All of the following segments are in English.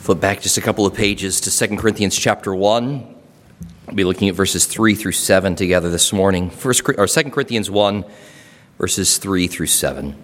Flip back just a couple of pages to 2 Corinthians chapter 1. We'll be looking at verses 3 through 7 together this morning. 2 Corinthians 1, verses 3 through 7.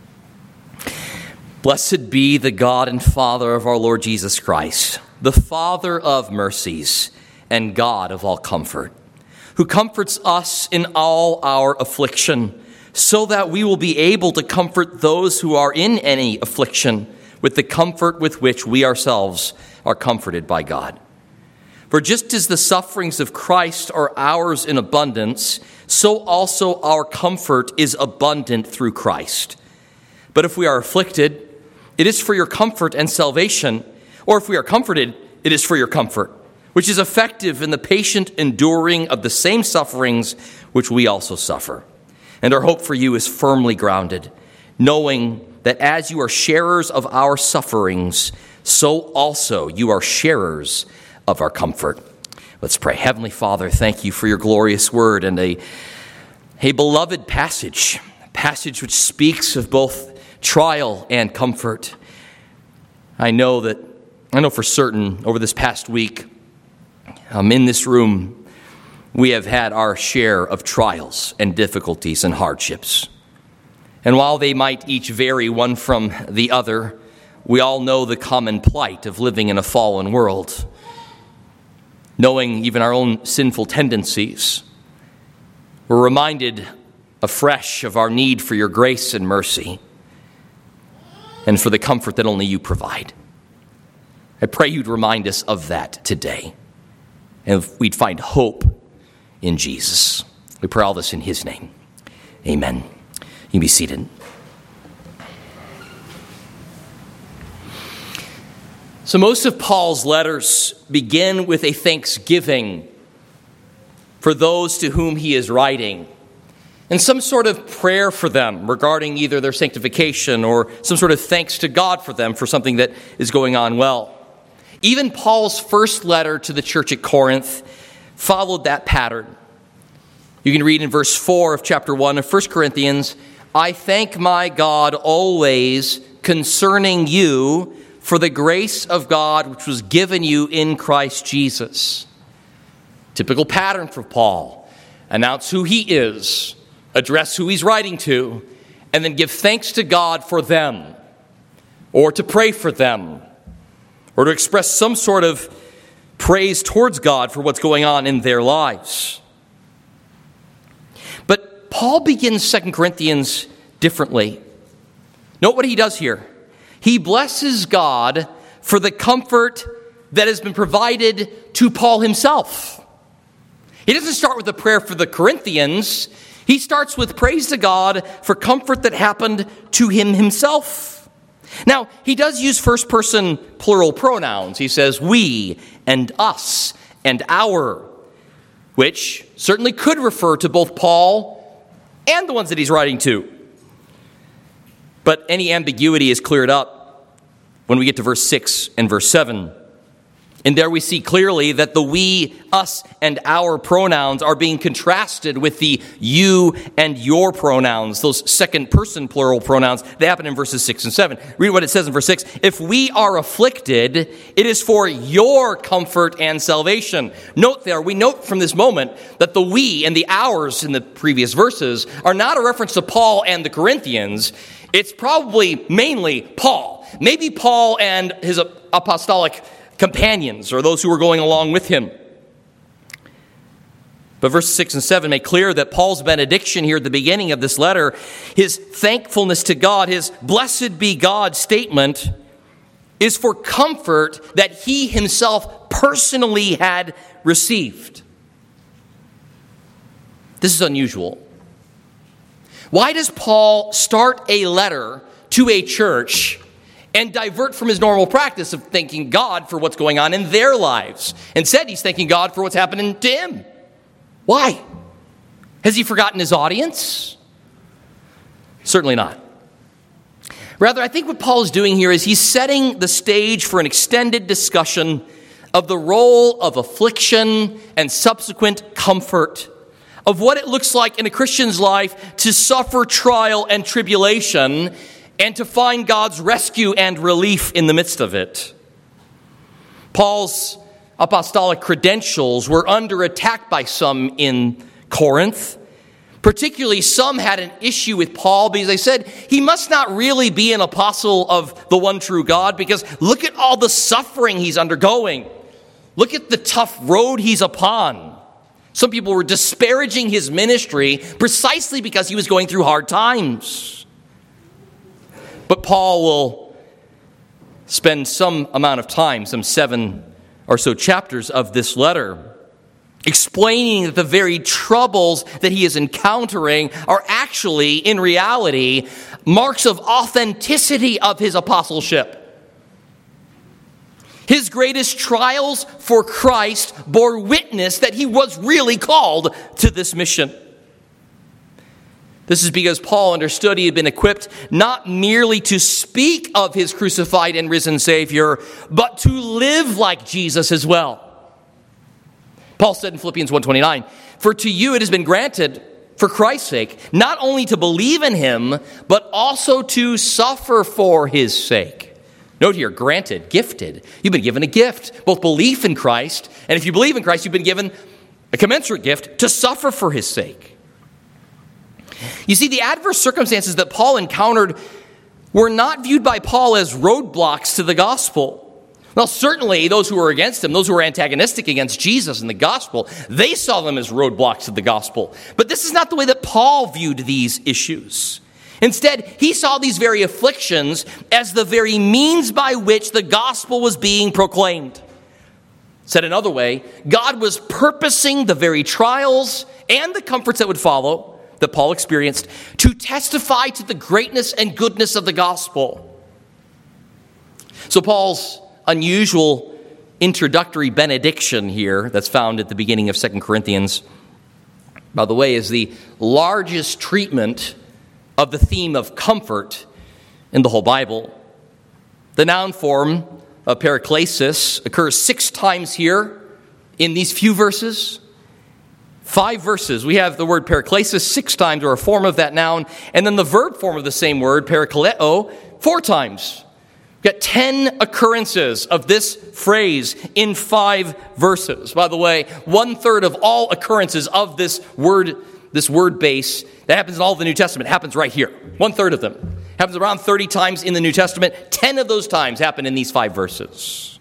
Blessed be the God and Father of our Lord Jesus Christ, the Father of mercies and God of all comfort, who comforts us in all our affliction, so that we will be able to comfort those who are in any affliction with the comfort with which we ourselves are comforted by God. For just as the sufferings of Christ are ours in abundance, so also our comfort is abundant through Christ. But if we are afflicted, it is for your comfort and salvation, or if we are comforted, it is for your comfort, which is effective in the patient enduring of the same sufferings which we also suffer. And our hope for you is firmly grounded, knowing that as you are sharers of our sufferings, so also you are sharers of our comfort. Let's pray. Heavenly Father, thank you for your glorious word and a beloved passage, a passage which speaks of both trial and comfort. I know for certain over this past week, in this room, we have had our share of trials and difficulties and hardships. And while they might each vary one from the other, we all know the common plight of living in a fallen world. Knowing even our own sinful tendencies, we're reminded afresh of our need for your grace and mercy and for the comfort that only you provide. I pray you'd remind us of that today, and we'd find hope in Jesus. We pray all this in his name. Amen. You can be seated. So most of Paul's letters begin with a thanksgiving for those to whom he is writing, and some sort of prayer for them regarding either their sanctification or some sort of thanks to God for them for something that is going on well. Even Paul's first letter to the church at Corinth followed that pattern. You can read in verse 4 of chapter 1 of 1 Corinthians, I thank my God always concerning you for the grace of God which was given you in Christ Jesus. Typical pattern for Paul. Announce who he is, address who he's writing to, and then give thanks to God for them, or to pray for them, or to express some sort of praise towards God for what's going on in their lives. But Paul begins 2 Corinthians differently. Note what he does here. He blesses God for the comfort that has been provided to Paul himself. He doesn't start with a prayer for the Corinthians. He starts with praise to God for comfort that happened to him himself. Now, he does use first-person plural pronouns. He says we and us and our, which certainly could refer to both Paul and the ones that he's writing to. But any ambiguity is cleared up when we get to verse 6 and verse 7. And there we see clearly that the we, us, and our pronouns are being contrasted with the you and your pronouns, those second-person plural pronouns. They happen in verses 6 and 7. Read what it says in verse 6. If we are afflicted, it is for your comfort and salvation. Note there, we note from this moment that the we and the ours in the previous verses are not a reference to Paul and the Corinthians. It's probably mainly Paul. Maybe Paul and his apostolic companions, or those who were going along with him. But verses 6 and 7 make clear that Paul's benediction here at the beginning of this letter, his thankfulness to God, his blessed be God statement, is for comfort that he himself personally had received. This is unusual. Why does Paul start a letter to a church and divert from his normal practice of thanking God for what's going on in their lives? Instead, he's thanking God for what's happening to him. Why? Has he forgotten his audience? Certainly not. Rather, I think what Paul is doing here is he's setting the stage for an extended discussion of the role of affliction and subsequent comfort, of what it looks like in a Christian's life to suffer trial and tribulation and to find God's rescue and relief in the midst of it. Paul's apostolic credentials were under attack by some in Corinth. Particularly, some had an issue with Paul because they said he must not really be an apostle of the one true God, because look at all the suffering he's undergoing. Look at the tough road he's upon. Some people were disparaging his ministry precisely because he was going through hard times. But Paul will spend some amount of time, some 7 or so chapters of this letter, explaining that the very troubles that he is encountering are actually, in reality, marks of authenticity of his apostleship. His greatest trials for Christ bore witness that he was really called to this mission. This is because Paul understood he had been equipped not merely to speak of his crucified and risen Savior, but to live like Jesus as well. Paul said in Philippians 1:29, "For to you it has been granted, for Christ's sake, not only to believe in him, but also to suffer for his sake." Note here, granted, gifted. You've been given a gift, both belief in Christ, and if you believe in Christ, you've been given a commensurate gift to suffer for his sake. You see, the adverse circumstances that Paul encountered were not viewed by Paul as roadblocks to the gospel. Well, certainly those who were against him, those who were antagonistic against Jesus and the gospel, they saw them as roadblocks to the gospel. But this is not the way that Paul viewed these issues. Instead, he saw these very afflictions as the very means by which the gospel was being proclaimed. Said another way, God was purposing the very trials and the comforts that would follow, that Paul experienced, to testify to the greatness and goodness of the gospel. So Paul's unusual introductory benediction here that's found at the beginning of 2 Corinthians, by the way, is the largest treatment of the theme of comfort in the whole Bible. The noun form of paraklesis occurs 6 times here in these few verses. 5 verses, we have the word paraklesis 6 times, or a form of that noun, and then the verb form of the same word, parakaleo, 4 times. We've got 10 occurrences of this phrase in 5 verses. By the way, 1/3 of all occurrences of this word base that happens in all of the New Testament happens right here. 1/3 of them happens around 30 times in the New Testament. 10 of those times happen in these 5 verses.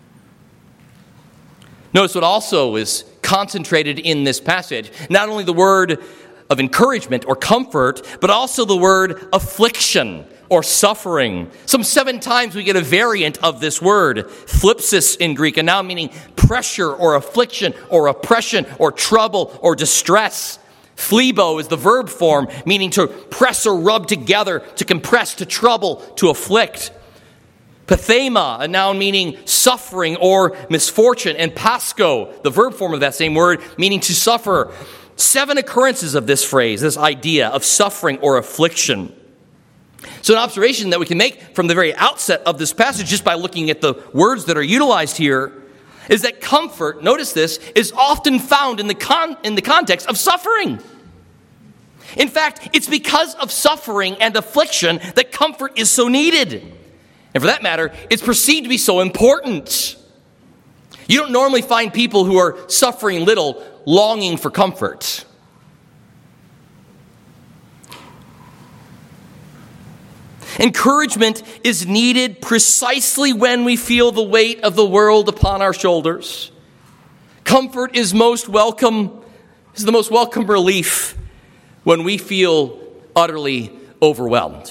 Notice what also is concentrated in this passage. Not only the word of encouragement or comfort, but also the word affliction or suffering. Some 7 times we get a variant of this word, thlipsis in Greek, and now meaning pressure or affliction or oppression or trouble or distress. Phlebo is the verb form, meaning to press or rub together, to compress, to trouble, to afflict. Pathema, a noun meaning suffering or misfortune. And pasco, the verb form of that same word, meaning to suffer. 7 occurrences of this phrase, this idea of suffering or affliction. So an observation that we can make from the very outset of this passage, just by looking at the words that are utilized here, is that comfort, notice this, is often found in the context of suffering. In fact, it's because of suffering and affliction that comfort is so needed. And for that matter, it's perceived to be so important. You don't normally find people who are suffering little longing for comfort. Encouragement is needed precisely when we feel the weight of the world upon our shoulders. Comfort is the most welcome relief when we feel utterly overwhelmed.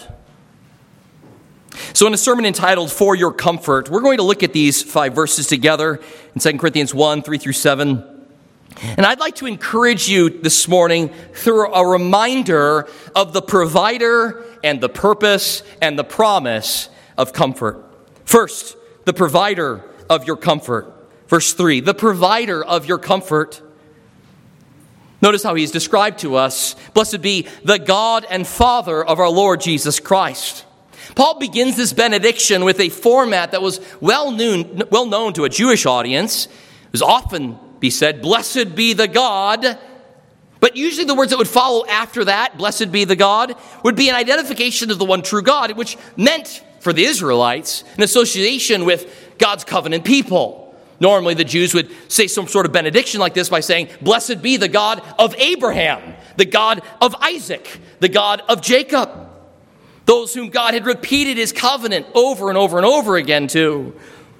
So in a sermon entitled For Your Comfort, we're going to look at these 5 verses together in 2 Corinthians 1, 3 through 7. And I'd like to encourage you this morning through a reminder of the provider and the purpose and the promise of comfort. First, the provider of your comfort. Verse 3, the provider of your comfort. Notice how he's described to us. Blessed be the God and Father of our Lord Jesus Christ. Paul begins this benediction with a format that was well known to a Jewish audience. It was often be said, blessed be the God. But usually the words that would follow after that, blessed be the God, would be an identification of the one true God, which meant for the Israelites an association with God's covenant people. Normally, the Jews would say some sort of benediction like this by saying, "Blessed be the God of Abraham, the God of Isaac, the God of Jacob." Those whom God had repeated his covenant over and over and over again to.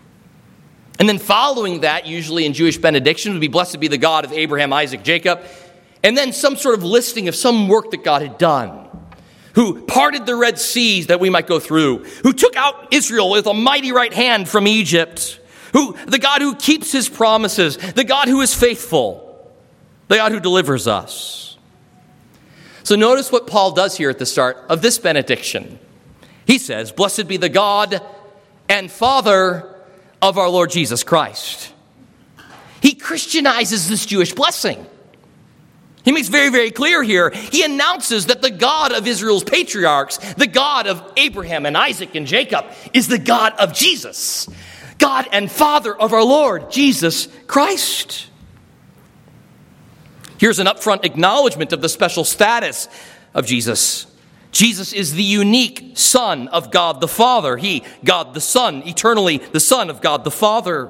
And then following that, usually in Jewish benedictions, would be, "Blessed be the God of Abraham, Isaac, Jacob." And then some sort of listing of some work that God had done. Who parted the Red Seas that we might go through. Who took out Israel with a mighty right hand from Egypt. The God who keeps his promises, the God who is faithful, the God who delivers us. So notice what Paul does here at the start of this benediction. He says, "Blessed be the God and Father of our Lord Jesus Christ." He Christianizes this Jewish blessing. He makes very, very clear here. He announces that the God of Israel's patriarchs, the God of Abraham and Isaac and Jacob, is the God of Jesus. God and Father of our Lord, Jesus Christ. Here's an upfront acknowledgement of the special status of Jesus. Jesus is the unique Son of God the Father. He, God the Son, eternally the Son of God the Father.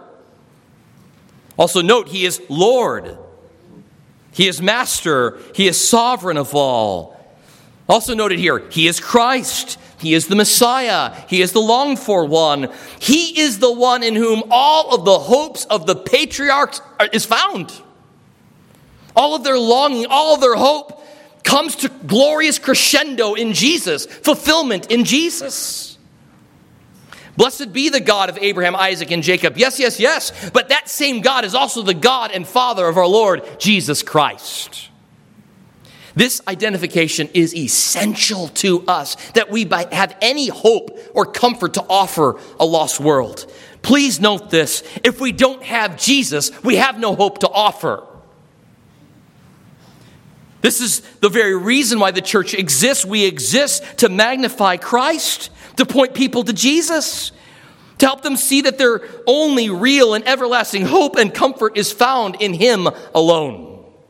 Also note, he is Lord. He is Master. He is sovereign of all. Also noted here, he is Christ. He is the Messiah. He is the longed-for one. He is the one in whom all of the hopes of the patriarchs is found. All of their longing, all of their hope comes to glorious crescendo in Jesus, fulfillment in Jesus. Blessed be the God of Abraham, Isaac, and Jacob. Yes, yes, yes. But that same God is also the God and Father of our Lord, Jesus Christ. This identification is essential to us, that we might have any hope or comfort to offer a lost world. Please note this. If we don't have Jesus, we have no hope to offer. This is the very reason why the church exists. We exist to magnify Christ, to point people to Jesus, to help them see that their only real and everlasting hope and comfort is found in him alone.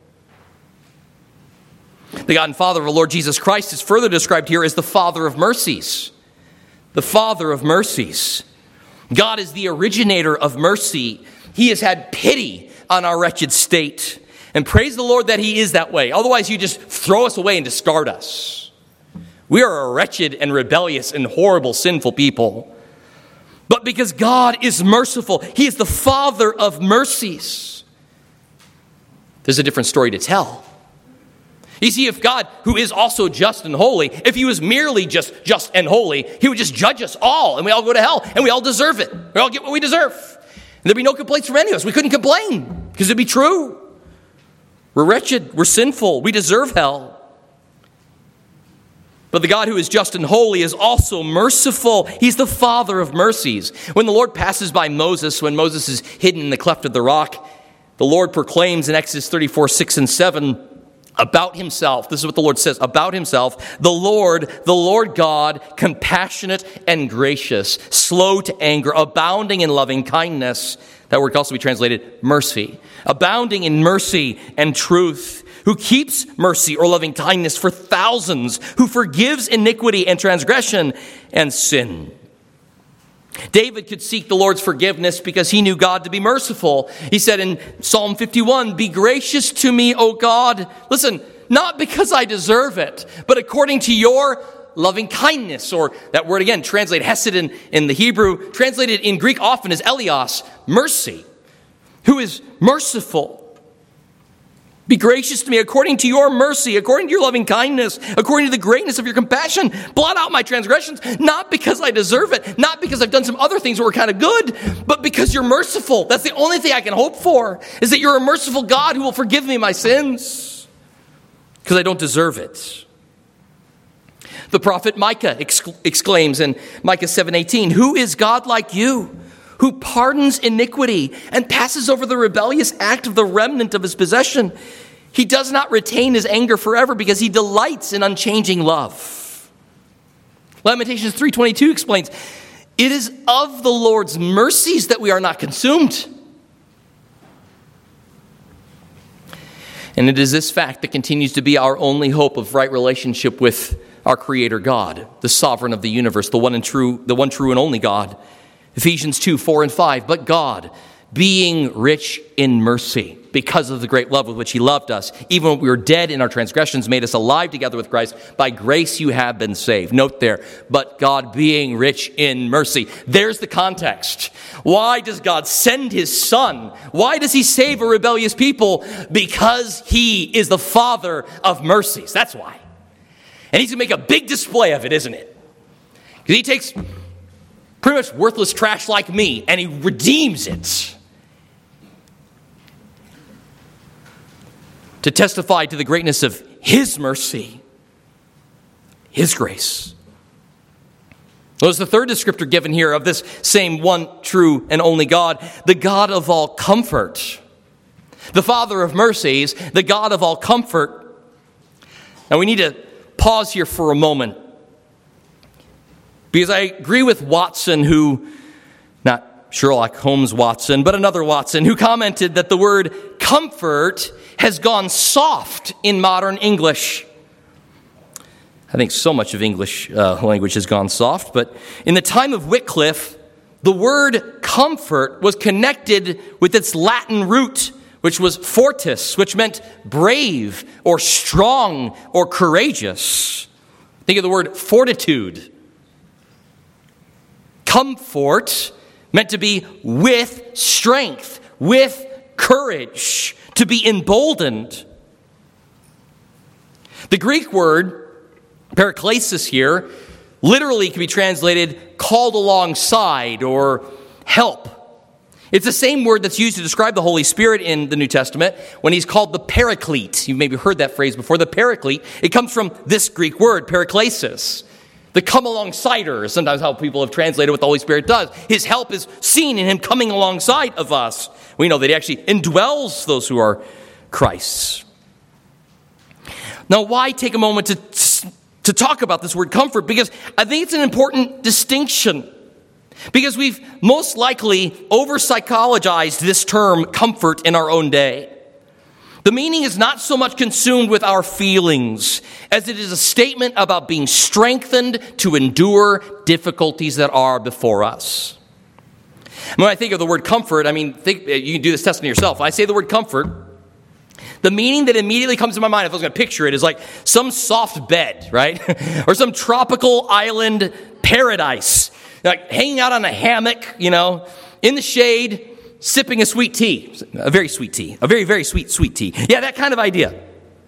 The God and Father of our Lord Jesus Christ is further described here as the Father of mercies. The Father of mercies. God is the originator of mercy. He has had pity on our wretched state. And praise the Lord that he is that way. Otherwise, you just throw us away and discard us. We are a wretched and rebellious and horrible, sinful people. But because God is merciful, he is the Father of mercies. There's a different story to tell. You see, if God, who is also just and holy, if he was merely just and holy, he would just judge us all, and we all go to hell, and we all deserve it. We all get what we deserve. And there'd be no complaints from any of us. We couldn't complain, because it'd be true. We're wretched, we're sinful, we deserve hell. But the God who is just and holy is also merciful. He's the Father of mercies. When the Lord passes by Moses, when Moses is hidden in the cleft of the rock, the Lord proclaims in Exodus 34, 6 and 7, about himself. This is what the Lord says about himself. The Lord God, compassionate and gracious, slow to anger, abounding in loving kindness. That word can also be translated mercy. Abounding in mercy and truth, who keeps mercy or loving kindness for thousands, who forgives iniquity and transgression and sin. David could seek the Lord's forgiveness because he knew God to be merciful. He said in Psalm 51, "Be gracious to me, O God." Listen, not because I deserve it, but according to your loving kindness, or that word again, translated hesed in the Hebrew, translated in Greek often as elios, mercy, who is merciful. Be gracious to me according to your mercy, according to your loving kindness, according to the greatness of your compassion. Blot out my transgressions, not because I deserve it, not because I've done some other things that were kind of good, but because you're merciful. That's the only thing I can hope for, is that you're a merciful God who will forgive me my sins, because I don't deserve it. The prophet Micah exclaims in Micah 7:18, "Who is God like you, who pardons iniquity and passes over the rebellious act of the remnant of his possession? He does not retain his anger forever because he delights in unchanging love." Lamentations 3:22 explains, "It is of the Lord's mercies that we are not consumed." And it is this fact that continues to be our only hope of right relationship with our Creator God, the sovereign of the universe, the one true and only God. Ephesians 2, 4 and 5, "But God, being rich in mercy, because of the great love with which he loved us. Even when we were dead in our transgressions, made us alive together with Christ. By grace you have been saved. Note there, but God being rich in mercy. There's the context. Why does God send his Son? Why does he save a rebellious people? Because he is the Father of mercies. That's why. And he's going to make a big display of it, isn't it? Because he takes pretty much worthless trash like me and he redeems it. To testify to the greatness of his mercy, his grace. Well, there's the third descriptor given here of this same one true and only God, the God of all comfort. The Father of mercies, the God of all comfort. Now we need to pause here for a moment, because I agree with Watson, who, not Sherlock Holmes Watson, but another Watson, who commented that the word comfort has gone soft in modern English. I think so much of English language has gone soft, but in the time of Wycliffe, the word comfort was connected with its Latin root, which was fortis, which meant brave or strong or courageous. Think of the word fortitude. Comfort meant to be with strength, with courage, to be emboldened. The Greek word, paraklesis here, literally can be translated called alongside or help. It's the same word that's used to describe the Holy Spirit in the New Testament when he's called the Paraclete. You've maybe heard that phrase before, the Paraclete. It comes from this Greek word, paraklesis. The come alongside-er is sometimes how people have translated what the Holy Spirit does. His help is seen in him coming alongside of us. We know that he actually indwells those who are Christ's. Now, why take a moment to talk about this word comfort? Because I think it's an important distinction. Because we've most likely over-psychologized this term comfort in our own day. The meaning is not so much consumed with our feelings as it is a statement about being strengthened to endure difficulties that are before us. When I think of the word comfort, you can do this test on yourself. When I say the word comfort, the meaning that immediately comes to my mind, if I was going to picture it, is like some soft bed, right? Or some tropical island paradise. Like hanging out on a hammock, in the shade, sipping a sweet tea. A very sweet tea. A very, very sweet tea. Yeah, that kind of idea.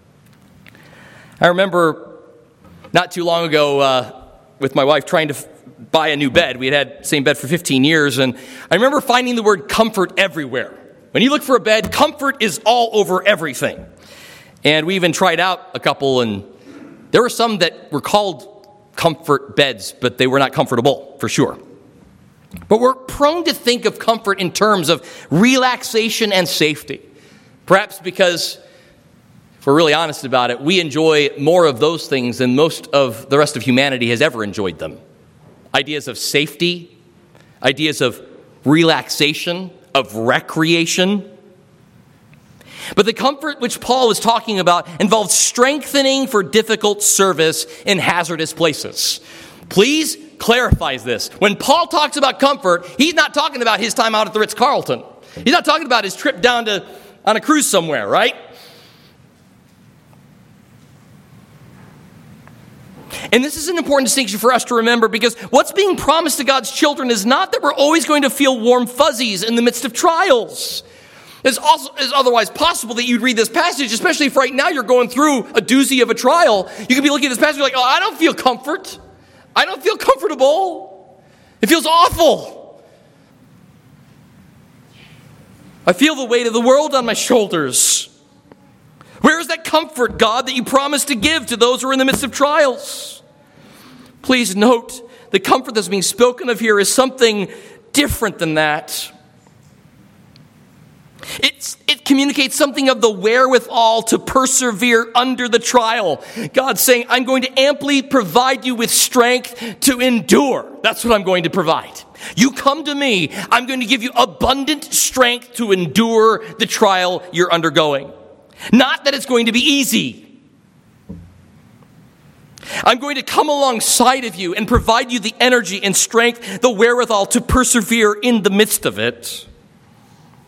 I remember not too long ago with my wife trying to buy a new bed. We had the same bed for 15 years, and I remember finding the word comfort everywhere. When you look for a bed, comfort is all over everything. And we even tried out a couple, and there were some that were called comfort beds, but they were not comfortable, for sure. But we're prone to think of comfort in terms of relaxation and safety. Perhaps because, if we're really honest about it, we enjoy more of those things than most of the rest of humanity has ever enjoyed them. Ideas of safety, ideas of relaxation, of recreation. But the comfort which Paul is talking about involves strengthening for difficult service in hazardous places. Please clarify this. When Paul talks about comfort, he's not talking about his time out at the Ritz-Carlton. He's not talking about his trip down on a cruise somewhere, right? And this is an important distinction for us to remember, because what's being promised to God's children is not that we're always going to feel warm fuzzies in the midst of trials. It's otherwise possible that you'd read this passage, especially if right now you're going through a doozy of a trial. You could be looking at this passage and like, I don't feel comfort. I don't feel comfortable. It feels awful. I feel the weight of the world on my shoulders. Where is that comfort, God, that you promised to give to those who are in the midst of trials? Please note, the comfort that's being spoken of here is something different than that. It communicates something of the wherewithal to persevere under the trial. God's saying, I'm going to amply provide you with strength to endure. That's what I'm going to provide. You come to me, I'm going to give you abundant strength to endure the trial you're undergoing. Not that it's going to be easy. I'm going to come alongside of you and provide you the energy and strength, the wherewithal to persevere in the midst of it.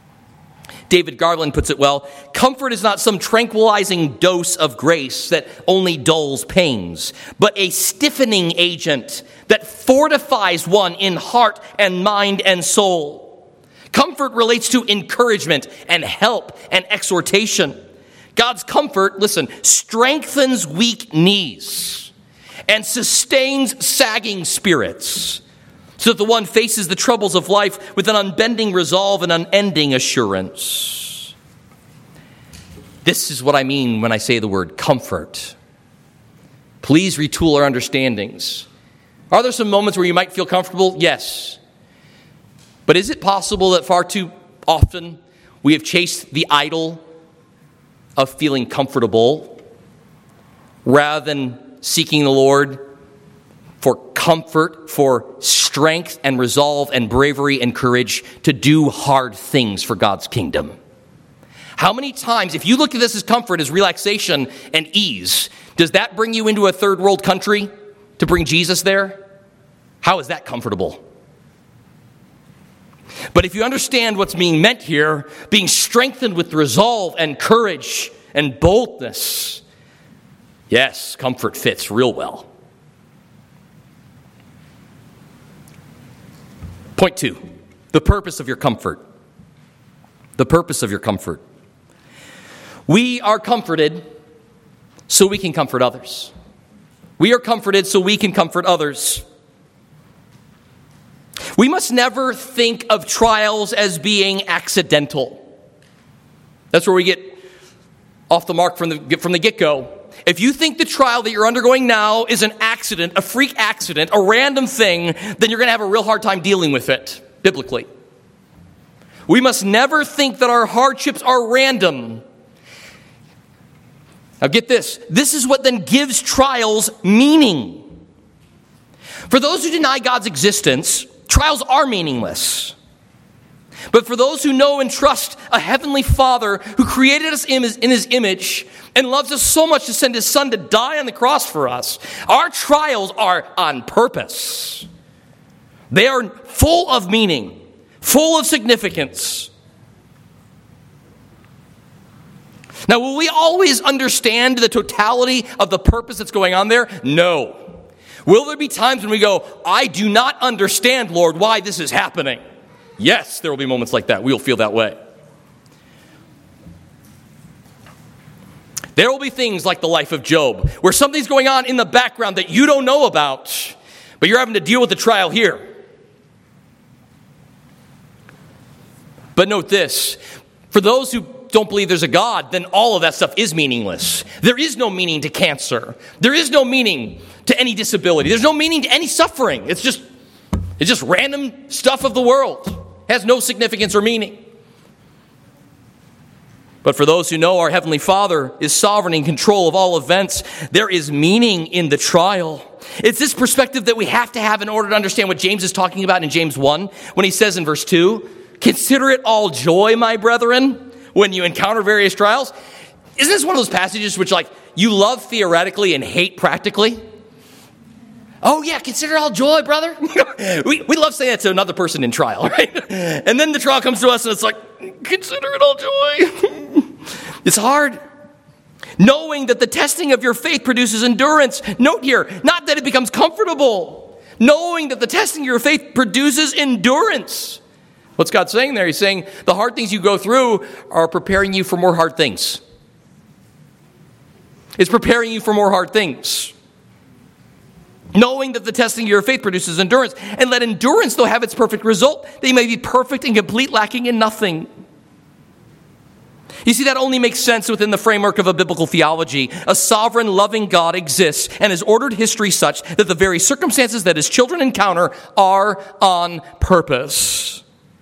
David Garland puts it well, comfort is not some tranquilizing dose of grace that only dulls pains, but a stiffening agent that fortifies one in heart and mind and soul. Comfort relates to encouragement and help and exhortation. God's comfort, listen, strengthens weak knees and sustains sagging spirits, so that the one faces the troubles of life with an unbending resolve and unending assurance. This is what I mean when I say the word comfort. Please retool our understandings. Are there some moments where you might feel comfortable? Yes. But is it possible that far too often we have chased the idol of feeling comfortable rather than seeking the Lord for comfort, for strength and resolve and bravery and courage to do hard things for God's kingdom? How many times, if you look at this as comfort, as relaxation and ease, does that bring you into a third world country to bring Jesus there? How is that comfortable? But if you understand what's being meant here, being strengthened with resolve and courage and boldness, yes, comfort fits real well. Point 2, the purpose of your comfort. The purpose of your comfort. We are comforted so we can comfort others. We are comforted so we can comfort others. We must never think of trials as being accidental. That's where we get off the mark from the get-go. If you think the trial that you're undergoing now is an accident, a freak accident, a random thing, then you're going to have a real hard time dealing with it, biblically. We must never think that our hardships are random. Now get this. This is what then gives trials meaning. For those who deny God's existence, trials are meaningless. But for those who know and trust a heavenly Father who created us in his image and loves us so much to send his Son to die on the cross for us, our trials are on purpose. They are full of meaning, full of significance. Now, will we always understand the totality of the purpose that's going on there? No. Will there be times when we go, I do not understand, Lord, why this is happening? Yes, there will be moments like that. We'll feel that way. There will be things like the life of Job, where something's going on in the background that you don't know about, but you're having to deal with the trial here. But note this, for those who don't believe there's a God, then all of that stuff is meaningless. There is no meaning to cancer. There is no meaning to any disability. There's no meaning to any suffering. It's just random stuff of the world. It has no significance or meaning. But for those who know our Heavenly Father is sovereign in control of all events, there is meaning in the trial. It's this perspective that we have to have in order to understand what James is talking about in James 1, when he says in verse 2, consider it all joy, my brethren, when you encounter various trials. Isn't this one of those passages which, like, you love theoretically and hate practically? Oh yeah, consider it all joy, brother. we love saying that to another person in trial, right? And then the trial comes to us and it's like, consider it all joy. It's hard. Knowing that the testing of your faith produces endurance. Note here, not that it becomes comfortable. Knowing that the testing of your faith produces endurance. What's God saying there? He's saying the hard things you go through are preparing you for more hard things. It's preparing you for more hard things. Knowing that the testing of your faith produces endurance, and let endurance, though, have its perfect result, that you may be perfect and complete, lacking in nothing. You see, that only makes sense within the framework of a biblical theology. A sovereign, loving God exists and has ordered history such that the very circumstances that his children encounter are on purpose.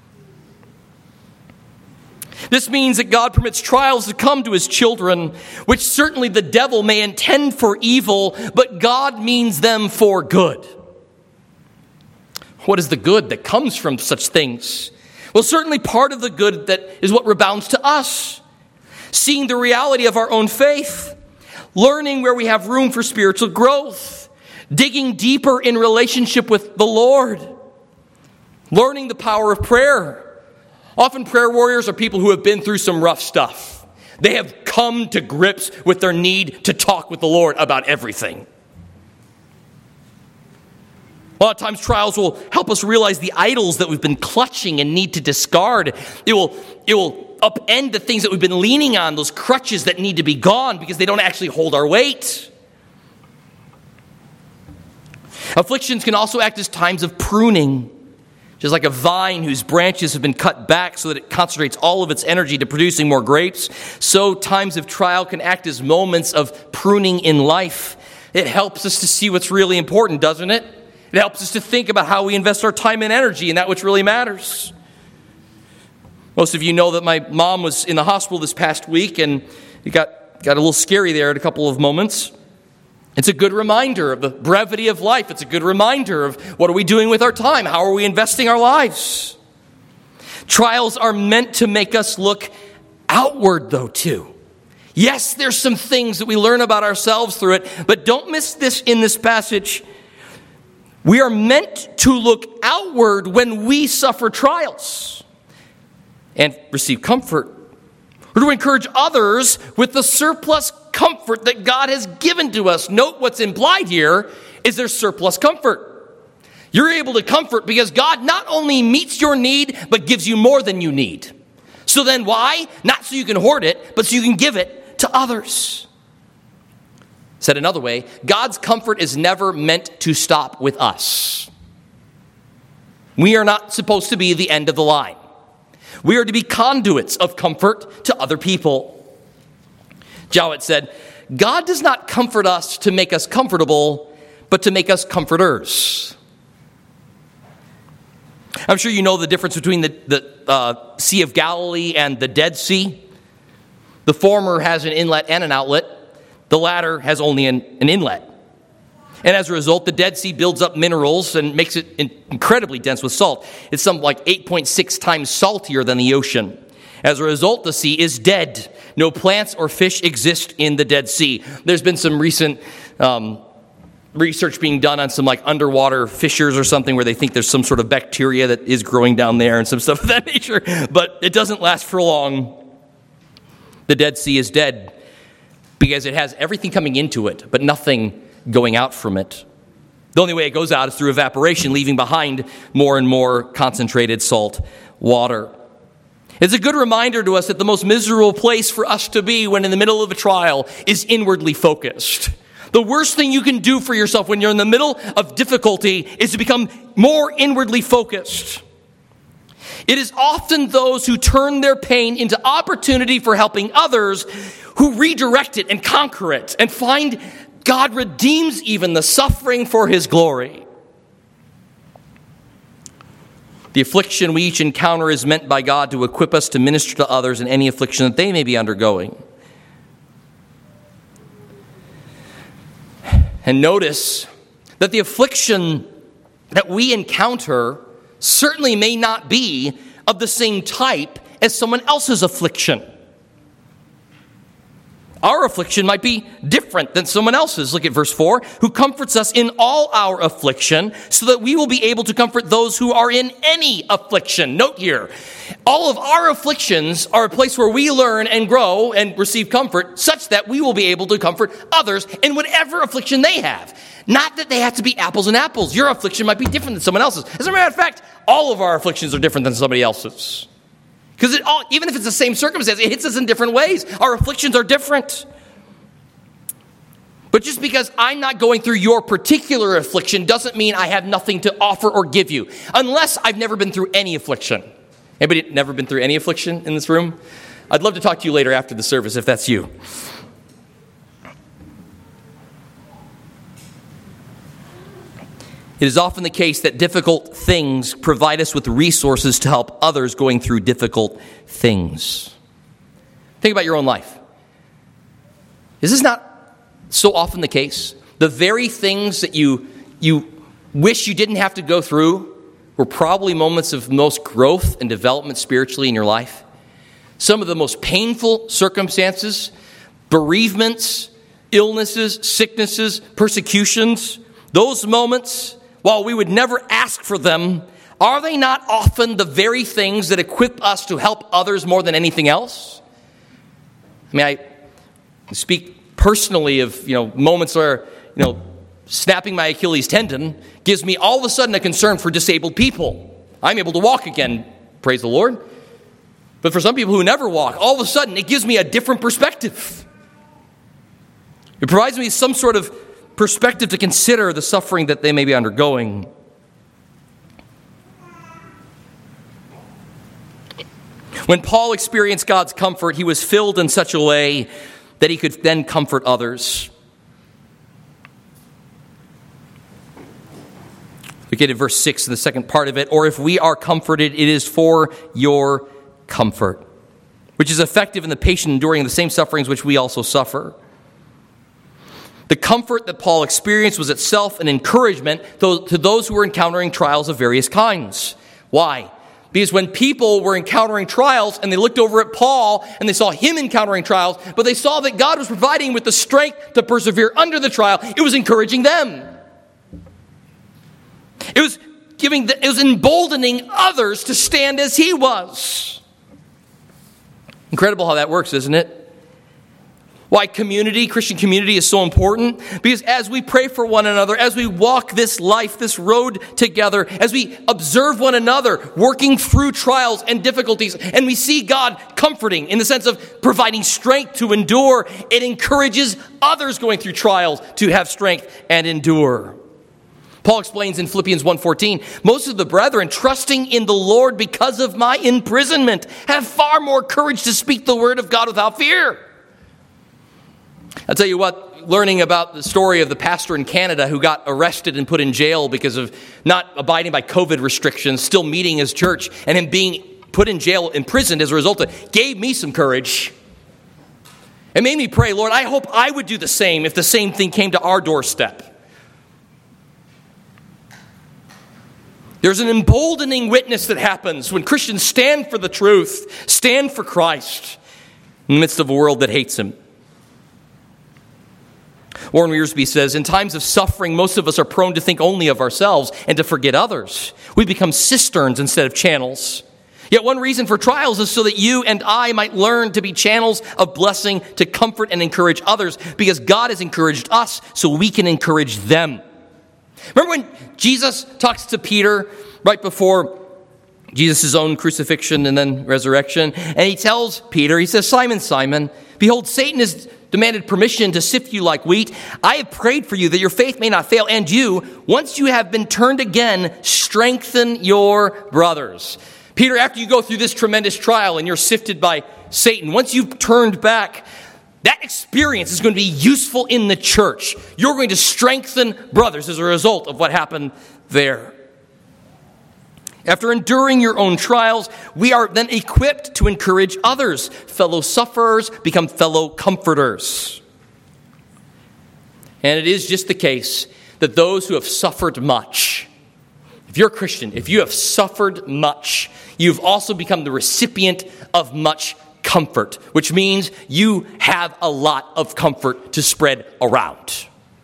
This means that God permits trials to come to his children, which certainly the devil may intend for evil, but God means them for good. What is the good that comes from such things? Well, certainly part of the good that is what rebounds to us. Seeing the reality of our own faith, learning where we have room for spiritual growth, digging deeper in relationship with the Lord, learning the power of prayer, Often prayer warriors are people who have been through some rough stuff. They have come to grips with their need to talk with the Lord about everything. A lot of times trials will help us realize the idols that we've been clutching and need to discard. It will upend the things that we've been leaning on, those crutches that need to be gone because they don't actually hold our weight. Afflictions can also act as times of pruning, just like a vine whose branches have been cut back so that it concentrates all of its energy to producing more grapes. So times of trial can act as moments of pruning in life. It helps us to see what's really important, doesn't it? It helps us to think about how we invest our time and energy in that which really matters. Most of you know that my mom was in the hospital this past week, and it got a little scary there at a couple of moments. It's a good reminder of the brevity of life. It's a good reminder of what are we doing with our time? How are we investing our lives? Trials are meant to make us look outward, though, too. Yes, there's some things that we learn about ourselves through it, but don't miss this in this passage. We are meant to look outward when we suffer trials and receive comfort, or to encourage others with the surplus comfort that God has given to us. Note what's implied here is there's surplus comfort. You're able to comfort because God not only meets your need, but gives you more than you need. So then why? Not so you can hoard it, but so you can give it to others. Said another way, God's comfort is never meant to stop with us. We are not supposed to be the end of the line. We are to be conduits of comfort to other people. Jowett said, God does not comfort us to make us comfortable, but to make us comforters. I'm sure you know the difference between the Sea of Galilee and the Dead Sea. The former has an inlet and an outlet. The latter has only an inlet. And as a result, the Dead Sea builds up minerals and makes it incredibly dense with salt. It's something like 8.6 times saltier than the ocean. As a result, the sea is dead. No plants or fish exist in the Dead Sea. There's been some recent research being done on some like underwater fissures or something where they think there's some sort of bacteria that is growing down there and some stuff of that nature. But it doesn't last for long. The Dead Sea is dead because it has everything coming into it, but nothing going out from it. The only way it goes out is through evaporation, leaving behind more and more concentrated salt water. It's a good reminder to us that the most miserable place for us to be when in the middle of a trial is inwardly focused. The worst thing you can do for yourself when you're in the middle of difficulty is to become more inwardly focused. It is often those who turn their pain into opportunity for helping others who redirect it and conquer it and find God redeems even the suffering for his glory. The affliction we each encounter is meant by God to equip us to minister to others in any affliction that they may be undergoing. And notice that the affliction that we encounter certainly may not be of the same type as someone else's affliction. Our affliction might be different than someone else's. Look at verse 4. Who comforts us in all our affliction, so that we will be able to comfort those who are in any affliction. Note here, all of our afflictions are a place where we learn and grow and receive comfort, such that we will be able to comfort others in whatever affliction they have. Not that they have to be apples and apples. Your affliction might be different than someone else's. As a matter of fact, all of our afflictions are different than somebody else's. Because even if it's the same circumstance, it hits us in different ways. Our afflictions are different. But just because I'm not going through your particular affliction doesn't mean I have nothing to offer or give you. Unless I've never been through any affliction. Anybody never been through any affliction in this room? I'd love to talk to you later after the service if that's you. It is often the case that difficult things provide us with resources to help others going through difficult things. Think about your own life. Is this not so often the case? The very things that you wish you didn't have to go through were probably moments of most growth and development spiritually in your life. Some of the most painful circumstances, bereavements, illnesses, sicknesses, persecutions, those moments, while we would never ask for them, are they not often the very things that equip us to help others more than anything else? I mean, I speak personally of, moments where, snapping my Achilles tendon gives me all of a sudden a concern for disabled people. I'm able to walk again, praise the Lord. But for some people who never walk, all of a sudden it gives me a different perspective. It provides me some sort of perspective to consider the suffering that they may be undergoing. When Paul experienced God's comfort, he was filled in such a way that he could then comfort others. Look at verse 6 in the second part of it. Or if we are comforted, it is for your comfort, which is effective in the patient enduring the same sufferings which we also suffer. The comfort that Paul experienced was itself an encouragement to those who were encountering trials of various kinds. Why? Because when people were encountering trials and they looked over at Paul and they saw him encountering trials, but they saw that God was providing with the strength to persevere under the trial, it was encouraging them. It was emboldening others to stand as he was. Incredible how that works, isn't it? Why Christian community is so important? Because as we pray for one another, as we walk this life, this road together, as we observe one another working through trials and difficulties, and we see God comforting in the sense of providing strength to endure, it encourages others going through trials to have strength and endure. Paul explains in Philippians 1:14, most of the brethren, trusting in the Lord because of my imprisonment, have far more courage to speak the word of God without fear. I'll tell you what, learning about the story of the pastor in Canada who got arrested and put in jail because of not abiding by COVID restrictions, still meeting his church, and him being put in jail, imprisoned as a result of it, gave me some courage. It made me pray, Lord, I hope I would do the same if the same thing came to our doorstep. There's an emboldening witness that happens when Christians stand for the truth, stand for Christ in the midst of a world that hates him. Warren Wiersbe says, in times of suffering, most of us are prone to think only of ourselves and to forget others. We become cisterns instead of channels. Yet one reason for trials is so that you and I might learn to be channels of blessing, to comfort and encourage others, because God has encouraged us so we can encourage them. Remember when Jesus talks to Peter right before Jesus' own crucifixion and then resurrection, and he tells Peter, he says, Simon, Simon, behold, Satan has demanded permission to sift you like wheat. I have prayed for you that your faith may not fail, and you, once you have been turned again, strengthen your brothers. Peter, after you go through this tremendous trial and you're sifted by Satan, once you've turned back, that experience is going to be useful in the church. You're going to strengthen brothers as a result of what happened there. After enduring your own trials, we are then equipped to encourage others. Fellow sufferers become fellow comforters. And it is just the case that those who have suffered much, if you're a Christian, if you have suffered much, you've also become the recipient of much comfort, which means you have a lot of comfort to spread around.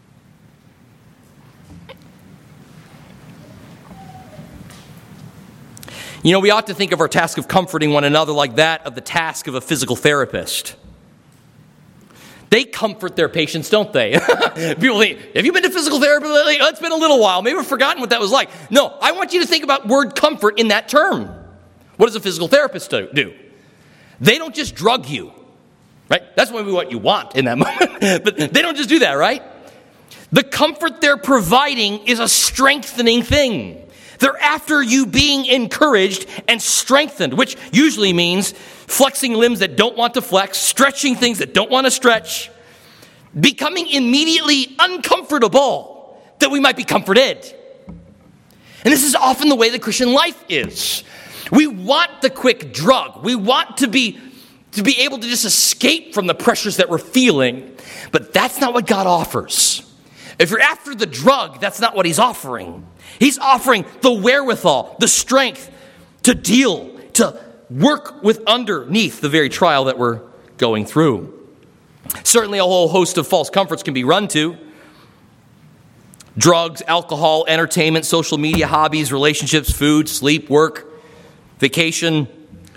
We ought to think of our task of comforting one another like that of the task of a physical therapist. They comfort their patients, don't they? People think, have you been to physical therapy lately? Oh, it's been a little while. Maybe I've forgotten what that was like. No, I want you to think about word comfort in that term. What does a physical therapist do? They don't just drug you, right? That's maybe what you want in that moment. But they don't just do that, right? The comfort they're providing is a strengthening thing. They're after you being encouraged and strengthened, which usually means flexing limbs that don't want to flex, stretching things that don't want to stretch, becoming immediately uncomfortable that we might be comforted. And this is often the way the Christian life is. We want the quick drug. We want to be able to just escape from the pressures that we're feeling. But that's not what God offers. If you're after the drug, that's not what he's offering. He's offering the wherewithal, the strength to deal, to work with underneath the very trial that we're going through. Certainly a whole host of false comforts can be run to. drugs, alcohol, entertainment, social media, hobbies, relationships, food, sleep, work, vacation.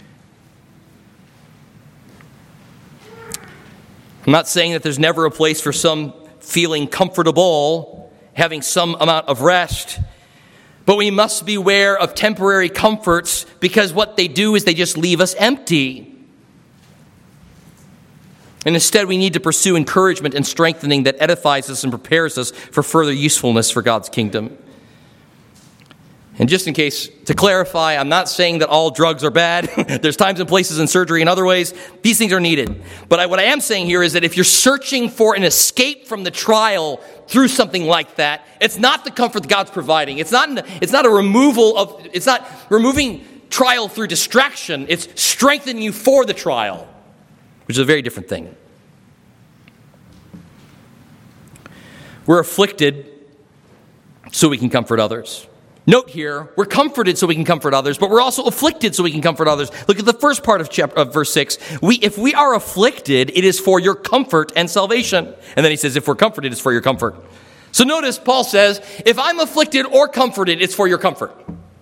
I'm not saying that there's never a place for some feeling comfortable, having some amount of rest, but we must beware of temporary comforts because what they do is they just leave us empty. And instead, we need to pursue encouragement and strengthening that edifies us and prepares us for further usefulness for God's kingdom. And just in case, to clarify, I'm not saying that all drugs are bad. There's times and places in surgery and other ways. These things are needed. But what I am saying here is that if you're searching for an escape from the trial through something like that, it's not the comfort that God's providing. It's not removing trial through distraction. It's strengthening you for the trial, which is a very different thing. We're afflicted so we can comfort others. Note here, we're comforted so we can comfort others, but we're also afflicted so we can comfort others. Look at the first part of verse 6. If we are afflicted, it is for your comfort and salvation. And then he says, if we're comforted, it's for your comfort. So notice, Paul says, if I'm afflicted or comforted, it's for your comfort.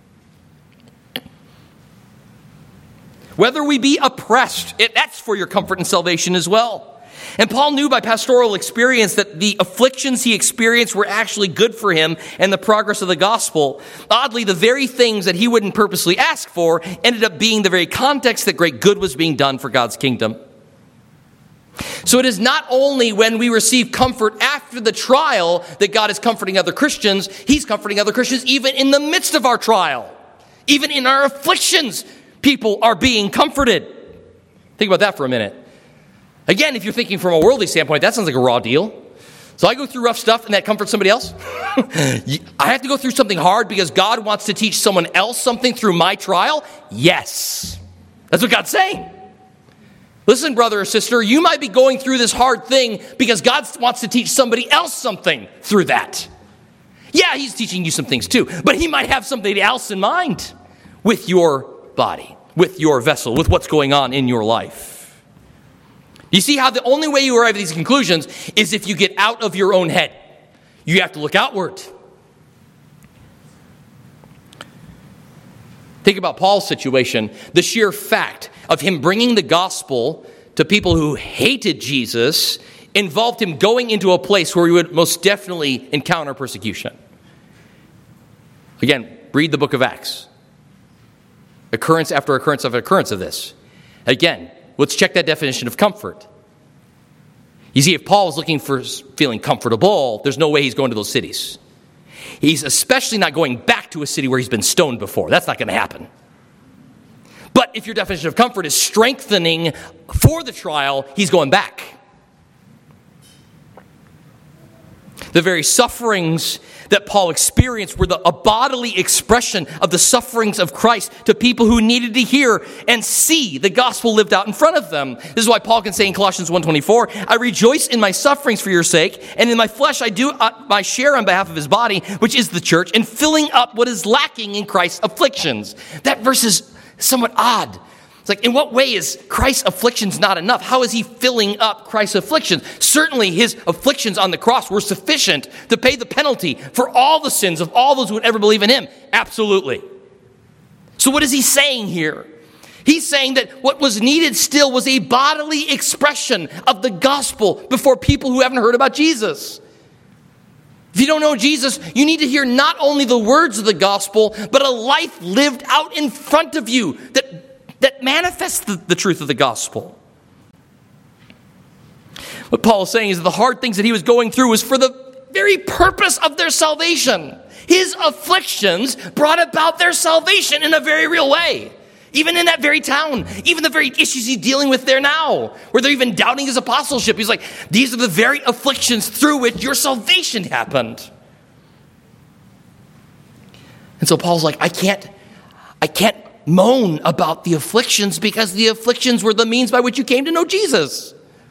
Whether we be oppressed, that's for your comfort and salvation as well. And Paul knew by pastoral experience that the afflictions he experienced were actually good for him and the progress of the gospel. Oddly, the very things that he wouldn't purposely ask for ended up being the very context that great good was being done for God's kingdom. So it is not only when we receive comfort after the trial that God is comforting other Christians, he's comforting other Christians even in the midst of our trial. Even in our afflictions, people are being comforted. Think about that for a minute. Again, if you're thinking from a worldly standpoint, that sounds like a raw deal. So I go through rough stuff and that comforts somebody else? I have to go through something hard because God wants to teach someone else something through my trial? Yes. That's what God's saying. Listen, brother or sister, you might be going through this hard thing because God wants to teach somebody else something through that. Yeah, he's teaching you some things too, but he might have something else in mind with your body, with your vessel, with what's going on in your life. You see how the only way you arrive at these conclusions is if you get out of your own head. You have to look outward. Think about Paul's situation. The sheer fact of him bringing the gospel to people who hated Jesus involved him going into a place where he would most definitely encounter persecution. Again, read the book of Acts. Occurrence after occurrence of occurrence of this. Again, let's check that definition of comfort. You see, if Paul was looking for feeling comfortable, there's no way he's going to those cities. He's especially not going back to a city where he's been stoned before. That's not going to happen. But if your definition of comfort is strengthening for the trial, he's going back. The very sufferings that Paul experienced were a bodily expression of the sufferings of Christ to people who needed to hear and see the gospel lived out in front of them. This is why Paul can say in Colossians 1:24, I rejoice in my sufferings for your sake, and in my flesh I do my share on behalf of his body, which is the church, in filling up what is lacking in Christ's afflictions. That verse is somewhat odd. It's like, in what way is Christ's afflictions not enough? How is he filling up Christ's afflictions? Certainly his afflictions on the cross were sufficient to pay the penalty for all the sins of all those who would ever believe in him. Absolutely. So what is he saying here? He's saying that what was needed still was a bodily expression of the gospel before people who haven't heard about Jesus. If you don't know Jesus, you need to hear not only the words of the gospel, but a life lived out in front of you that manifests the truth of the gospel. What Paul is saying is that the hard things that he was going through was for the very purpose of their salvation. His afflictions brought about their salvation in a very real way. Even in that very town, even the very issues he's dealing with there now, where they're even doubting his apostleship. He's like, these are the very afflictions through which your salvation happened. And so Paul's like, I can't moan about the afflictions because the afflictions were the means by which you came to know Jesus.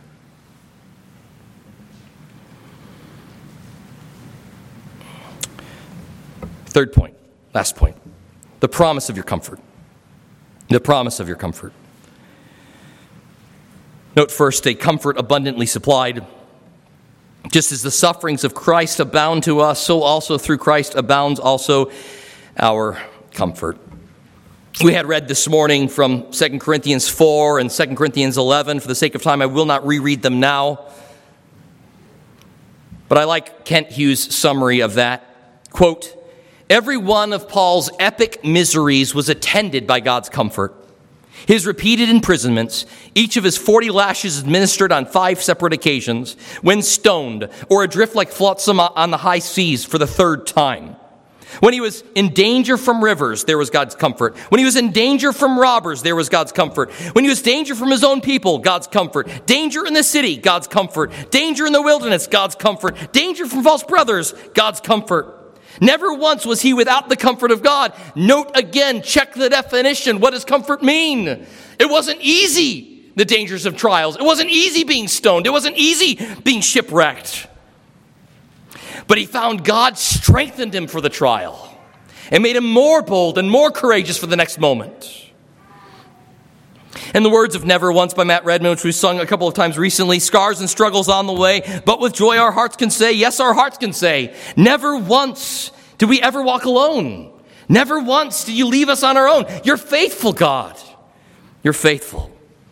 Third point, last point, the promise of your comfort. The promise of your comfort. Note first, a comfort abundantly supplied. Just as the sufferings of Christ abound to us, so also through Christ abounds also our comfort. We had read this morning from 2 Corinthians 4 and 2 Corinthians 11. For the sake of time, I will not reread them now. But I like Kent Hughes' summary of that. Quote, "Every one of Paul's epic miseries was attended by God's comfort. His repeated imprisonments, each of his 40 lashes administered on 5 separate occasions, when stoned or adrift like flotsam on the high seas for the 3rd time. When he was in danger from rivers, there was God's comfort. When he was in danger from robbers, there was God's comfort. When he was in danger from his own people, God's comfort. Danger in the city, God's comfort. Danger in the wilderness, God's comfort. Danger from false brothers, God's comfort. Never once was he without the comfort of God." Note again, check the definition. What does comfort mean? It wasn't easy, the dangers of trials. It wasn't easy being stoned. It wasn't easy being shipwrecked. But he found God strengthened him for the trial and made him more bold and more courageous for the next moment. In the words of Never Once by Matt Redman, which we sung a couple of times recently, "Scars and struggles on the way, but with joy our hearts can say," yes, our hearts can say, "Never once did we ever walk alone. Never once did you leave us on our own. You're faithful, God. You're faithful."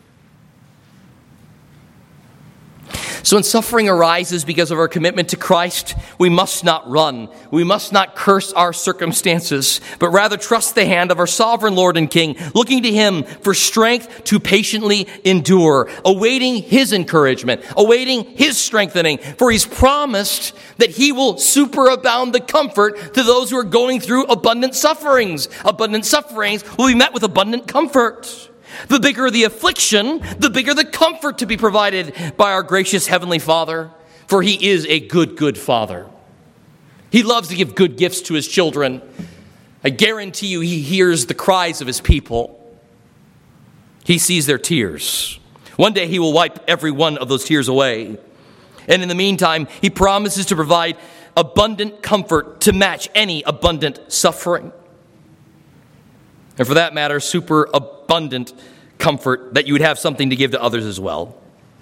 So when suffering arises because of our commitment to Christ, we must not run. We must not curse our circumstances, but rather trust the hand of our sovereign Lord and King, looking to him for strength to patiently endure, awaiting his encouragement, awaiting his strengthening, for he's promised that he will superabound the comfort to those who are going through abundant sufferings. Abundant sufferings will be met with abundant comfort. The bigger the affliction, the bigger the comfort to be provided by our gracious Heavenly Father, for he is a good, good Father. He loves to give good gifts to his children. I guarantee you he hears the cries of his people. He sees their tears. One day he will wipe every one of those tears away. And in the meantime, he promises to provide abundant comfort to match any abundant suffering. And for that matter, super abundant comfort that you would have something to give to others as well.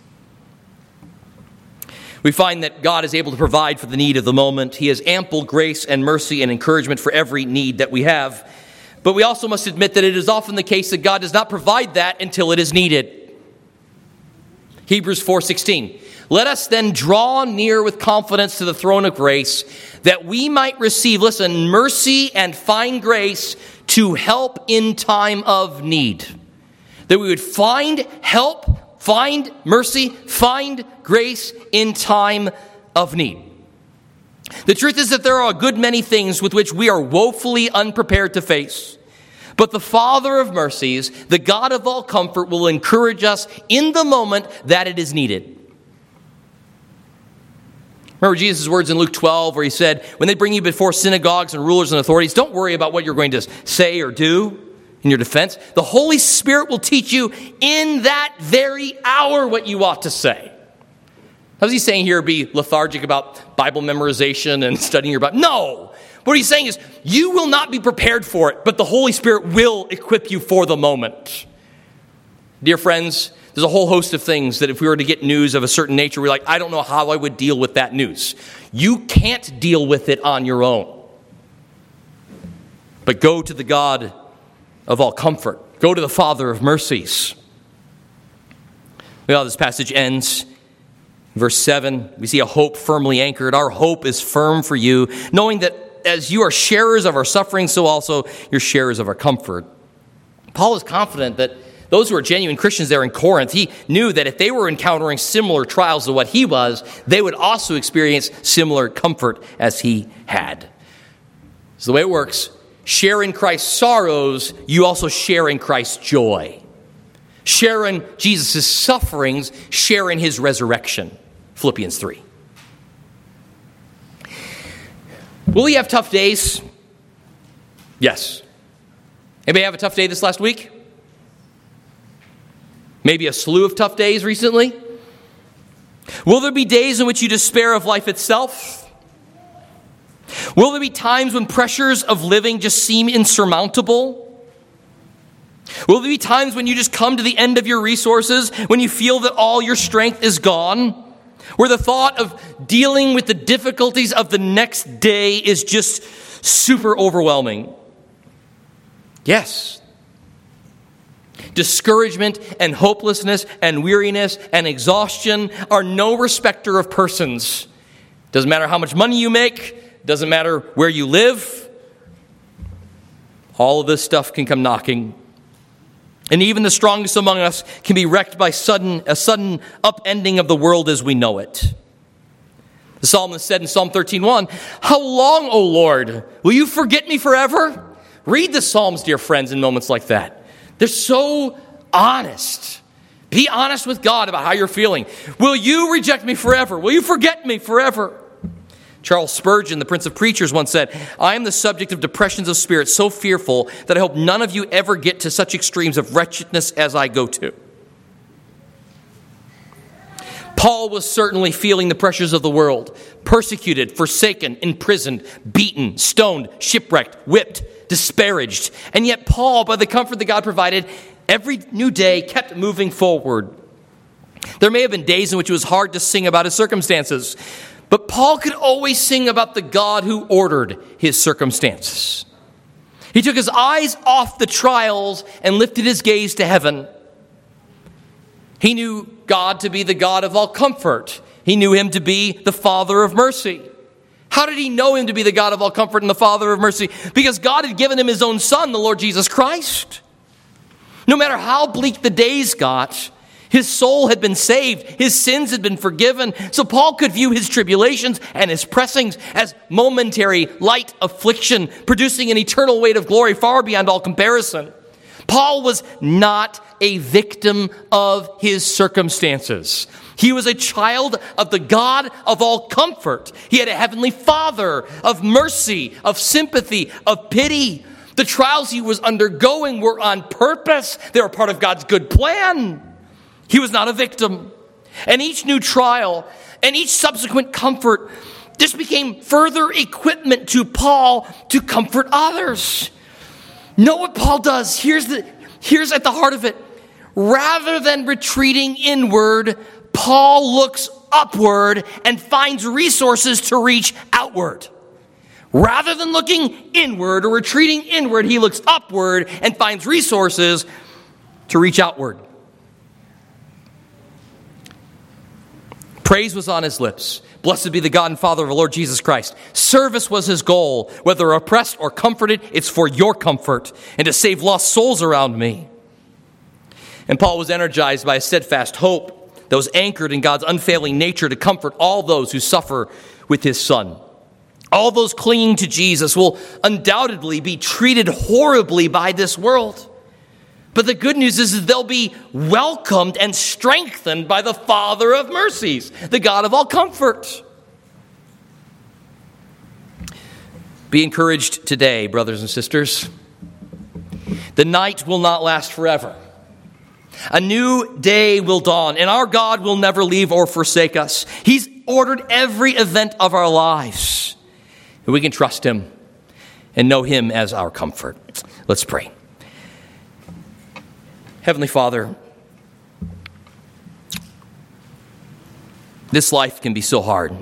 We find that God is able to provide for the need of the moment. He has ample grace and mercy and encouragement for every need that we have. But we also must admit that it is often the case that God does not provide that until it is needed. Hebrews 4:16. "Let us then draw near with confidence to the throne of grace, that we might receive," listen, "mercy and find grace to help in time of need." That we would find help, find mercy, find grace in time of need. The truth is that there are a good many things with which we are woefully unprepared to face. But the Father of mercies, the God of all comfort, will encourage us in the moment that it is needed. Remember Jesus' words in Luke 12 where he said, when they bring you before synagogues and rulers and authorities, don't worry about what you're going to say or do in your defense. The Holy Spirit will teach you in that very hour what you ought to say. How's he saying here, be lethargic about Bible memorization and studying your Bible? No. What he's saying is, you will not be prepared for it, but the Holy Spirit will equip you for the moment. Dear friends, there's a whole host of things that if we were to get news of a certain nature, we're like, I don't know how I would deal with that news. You can't deal with it on your own. But go to the God of all comfort. Go to the Father of mercies. Well, this passage ends. Verse 7, we see a hope firmly anchored. Our hope is firm for you, knowing that as you are sharers of our suffering, so also you're sharers of our comfort. Paul is confident that those who are genuine Christians there in Corinth, he knew that if they were encountering similar trials to what he was, they would also experience similar comfort as he had. So the way it works, share in Christ's sorrows, you also share in Christ's joy. Share in Jesus' sufferings, share in his resurrection. Philippians 3. Will you have tough days? Yes. Anybody have a tough day this last week? Maybe a slew of tough days recently? Will there be days in which you despair of life itself? Will there be times when pressures of living just seem insurmountable? Will there be times when you just come to the end of your resources, when you feel that all your strength is gone? where the thought of dealing with the difficulties of the next day is just super overwhelming. Yes. Discouragement and hopelessness and weariness and exhaustion are no respecter of persons. Doesn't matter how much money you make, doesn't matter where you live. All of this stuff can come knocking. And even the strongest among us can be wrecked by a sudden upending of the world as we know it. The psalmist said in Psalm 13:1, "How long, O Lord, will you forget me forever?" Read the Psalms, dear friends, in moments like that. They're so honest. Be honest with God about how you're feeling. Will you reject me forever? Will you forget me forever? Charles Spurgeon, the Prince of Preachers, once said, "I am the subject of depressions of spirit so fearful that I hope none of you ever get to such extremes of wretchedness as I go to." Paul was certainly feeling the pressures of the world, persecuted, forsaken, imprisoned, beaten, stoned, shipwrecked, whipped, disparaged. And yet Paul, by the comfort that God provided, every new day kept moving forward. There may have been days in which it was hard to sing about his circumstances, but Paul could always sing about the God who ordered his circumstances. He took his eyes off the trials and lifted his gaze to heaven. He knew God to be the God of all comfort. He knew him to be the Father of mercy. How did he know him to be the God of all comfort and the Father of mercy? Because God had given him his own Son, the Lord Jesus Christ. No matter how bleak the days got, his soul had been saved. His sins had been forgiven. So Paul could view his tribulations and his pressings as momentary, light affliction, producing an eternal weight of glory far beyond all comparison. Paul was not a victim of his circumstances. He was a child of the God of all comfort. He had a heavenly Father of mercy, of sympathy, of pity. The trials he was undergoing were on purpose. They were part of God's good plan. He was not a victim. And each new trial and each subsequent comfort just became further equipment to Paul to comfort others. Know what Paul does? Here's at the heart of it. Rather than retreating inward, Paul looks upward and finds resources to reach outward. Rather than looking inward or retreating inward, he looks upward and finds resources to reach outward. Praise was on his lips. Blessed be the God and Father of our Lord Jesus Christ. Service was his goal. Whether oppressed or comforted, it's for your comfort and to save lost souls around me. And Paul was energized by a steadfast hope that was anchored in God's unfailing nature to comfort all those who suffer with his Son. All those clinging to Jesus will undoubtedly be treated horribly by this world. But the good news is that they'll be welcomed and strengthened by the Father of mercies, the God of all comfort. Be encouraged today, brothers and sisters. The night will not last forever. A new day will dawn, and our God will never leave or forsake us. He's ordered every event of our lives. And we can trust him and know him as our comfort. Let's pray. Heavenly Father, this life can be so hard.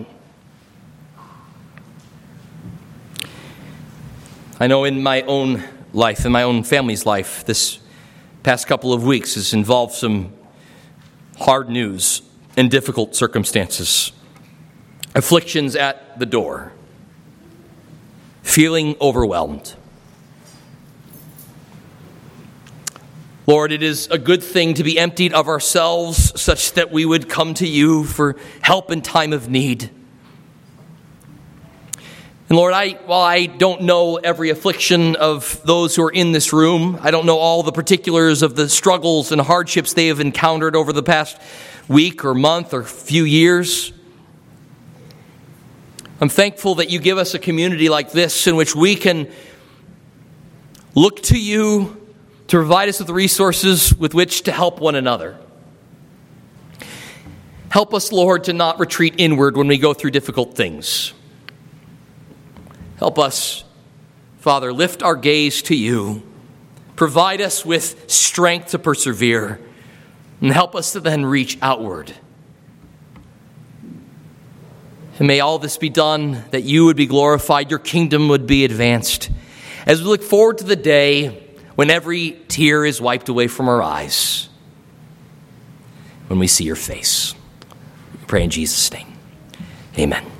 I know in my own life, in my own family's life, this past couple of weeks has involved some hard news and difficult circumstances. Afflictions at the door. Feeling overwhelmed. Lord, it is a good thing to be emptied of ourselves such that we would come to you for help in time of need. And Lord, while I don't know every affliction of those who are in this room, I don't know all the particulars of the struggles and hardships they have encountered over the past week or month or few years. I'm thankful that you give us a community like this in which we can look to you to provide us with resources with which to help one another. Help us, Lord, to not retreat inward when we go through difficult things. Help us, Father, lift our gaze to you. Provide us with strength to persevere. And help us to then reach outward. And may all this be done that you would be glorified, your kingdom would be advanced. As we look forward to the day when every tear is wiped away from our eyes, when we see your face. We pray in Jesus' name. Amen.